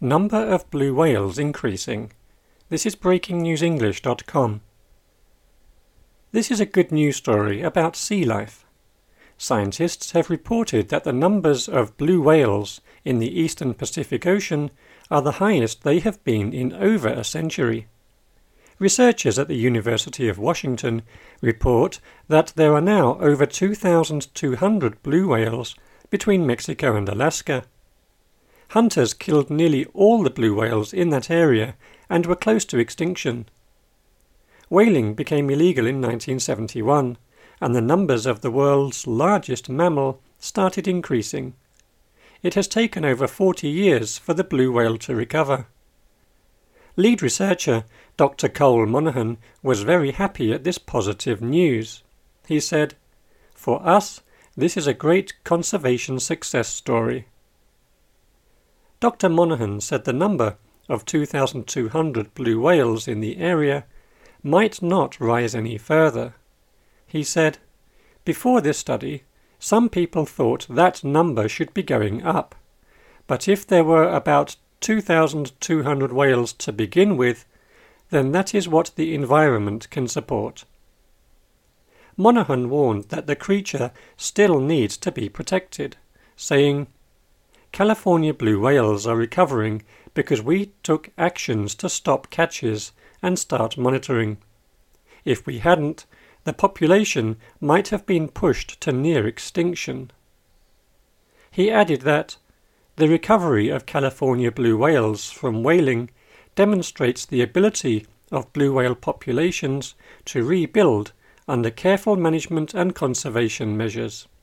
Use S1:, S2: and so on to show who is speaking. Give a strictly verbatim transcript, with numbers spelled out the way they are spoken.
S1: Number of blue whales increasing. This is breaking news english dot com. This is a good news story about sea life. Scientists have reported that the numbers of blue whales in the eastern Pacific Ocean are the highest they have been in over a century. Researchers at the University of Washington report that there are now over two thousand two hundred blue whales between Mexico and Alaska. Hunters killed nearly all the blue whales in that area and were close to extinction. Whaling became illegal in nineteen seventy-one, and the numbers of the world's largest mammal started increasing. It has taken over forty years for the blue whale to recover. Lead researcher Doctor Cole Monahan was very happy at this positive news. He said, "For us, this is a great conservation success story." Doctor Monahan said the number of two thousand two hundred blue whales in the area might not rise any further. He said, "Before this study, some people thought that number should be going up, but if there were about two thousand two hundred whales to begin with, then that is what the environment can support." Monahan warned that the creature still needs to be protected, saying, "California blue whales are recovering because we took actions to stop catches and start monitoring. If we hadn't, the population might have been pushed to near extinction." He added that the recovery of California blue whales from whaling demonstrates the ability of blue whale populations to rebuild under careful management and conservation measures.